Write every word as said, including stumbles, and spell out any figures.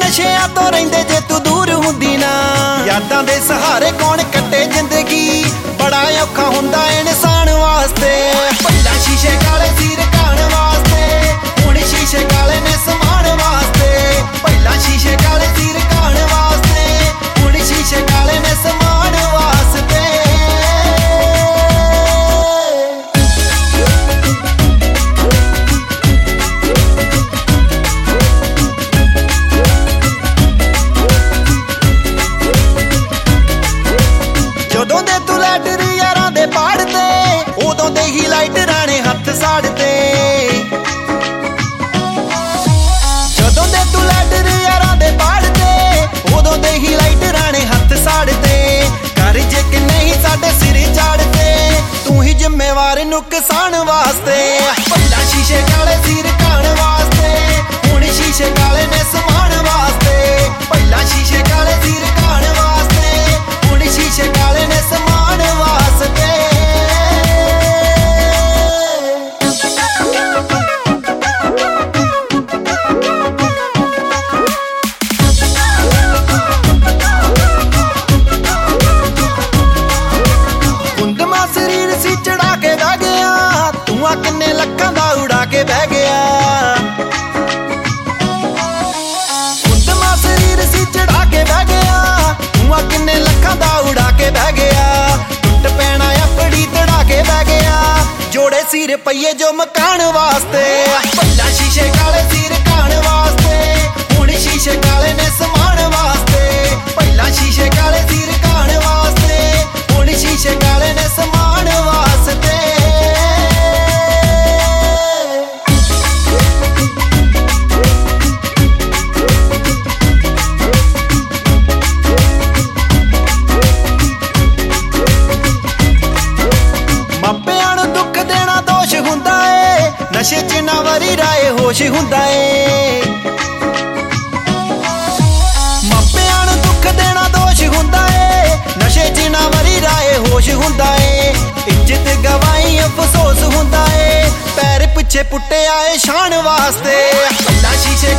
नशियां तो रहिंदे जे तू दूर हुंदी ना। यादां दे सहारे कौन कट्टे जिंदगी, बड़ा औखा हुंदा इंसान वास्ते। पहला शीशे काले सिर काण वास्ते, हुण शीशे काले ने समान वास्ते। पहला शीशे काले सिर काण वास्ते, हुण शीशे काले ने समान वास्ते। ਜਦੋਂ ਦੇ ਤੂੰ ਲੈਟਰ ਯਾਰਾਂ ਦੇ ਪਾੜਦੇ, ਉਦੋਂ ਦੇ ਹੀ ਲਾਈਟਰਾਂ ਨੇ ਹੱਥ ਸਾੜਦੇ। ਜਦੋਂ ਦੇ ਤੂੰ ਲੈਟਰ ਯਾਰਾਂ ਦੇ ਪਾੜਦੇ, ਉਦੋਂ ਦੇ ਹੀ ਲਾਈਟਰਾਂ ਨੇ ਹੱਥ ਸਾੜਦੇ। ਕਰ ਜੇ ਕਿ ਨਹੀਂ ਸਾਡੇ ਸਿਰ ਚਾੜਦੇ, ਤੂੰ ਹੀ ਜ਼ਿੰਮੇਵਾਰ ਨੁਕਸਾਨ ਵਾਸਤੇ। ਪਹਿਲਾਂ ਸ਼ੀਸ਼ੇ ਕਾਲੇ ਸਿਰ ਕਾਣ ਵਾਸਤੇ, ਹੁਣ ਸ਼ੀਸ਼ੇ ਕਾਲੇ ਨੇ ਸਮਾਨ ਵਾਸਤੇ। ਪਹਿਲਾਂ ਸ਼ੀਸ਼ੇ ਕਾਲੇ ਸਿਰ ਕਾਣ ਵਾਸਤੇ, ਹੁਣ ਸ਼ੀਸ਼ੇ ਕਾਲੇ ਨੇ ਸਮਾਨ ਵਾਸਤੇ। ਕੁੰਦਮਾ ਸਰੀਰ ਸੀ ਚੜਾ ਕੇ ਬਹਿ ਗਿਆ, ਧੂਆਂ ਕਿੰਨੇ ਲੱਖਾਂ ਦਾ ਉਡਾ ਕੇ ਬਹਿ ਗਿਆ। ਕੁੰਦਮਾ ਸਰੀਰ ਸੀ ਚੜਾ ਕੇ ਬਹਿ ਗਿਆ, ਧੂਆਂ ਕਿੰਨੇ ਲੱਖਾਂ ਦਾ ਉਡਾ ਕੇ ਬਹਿ ਗਿਆ। ਟੁੱਟ ਪੈਣਾ ਆਪੜੀ ਤੜਾ ਕੇ ਬਹਿ ਗਿਆ, ਜੋੜੇ ਸਿਰ ਪਈਏ ਜੋ ਮਕਾਨ ਵਾਸਤੇ। ਪਹਿਲਾਂ ਸ਼ੀਸ਼ੇ ਕਾਲੇ ਸਿਰ ਕਾਣ ਵਾਸਤੇ, ਹੁਣ ਸ਼ੀਸ਼ੇ ਕਾਲੇ ਨੇ ਸਮਾਨ ਵਾਸਤੇ। ਪਹਿਲਾਂ ਸ਼ੀਸ਼ੇ ਕਾਲੇ ਸਿਰ ਕਾਣ ਵਾਸਤੇ, ਹੁਣ ਸ਼ੀਸ਼ੇ ਕਾਲੇ ਨੇ ਸਮਾਨ ਵਾਸਤੇ। ਮਾਪਿਆਂ ਨੂੰ ਦੁੱਖ ਦੇਣਾ ਦੋਸ਼ ਹੁੰਦਾ ਏ, ਨਸ਼ੇ ਚ ਨਾ ਵਰੀ ਰਾਏ ਹੋਸ਼ ਹੁੰਦਾ ਏ। ਮਾਪਿਆਂ ਨੂੰ ਦੁੱਖ ਦੇਣਾ ਦੋਸ਼ ਹੁੰਦਾ ਏ, ਨਸ਼ੇ ਚ ਨਾ ਵਰੀ ਰਾਏ ਹੋਸ਼ ਹੁੰਦਾ ਏ। ਇੱਜ਼ਤ ਗਵਾਈ ਅਫਸੋਸ ਹੁੰਦਾ ਏ, ਪੈਰ ਪਿੱਛੇ ਪੁੱਟੇ ਆਏ ਸ਼ਾਨ ਵਾਸਤੇ। ਪਹਿਲਾਂ ਸ਼ੀਸ਼ੇ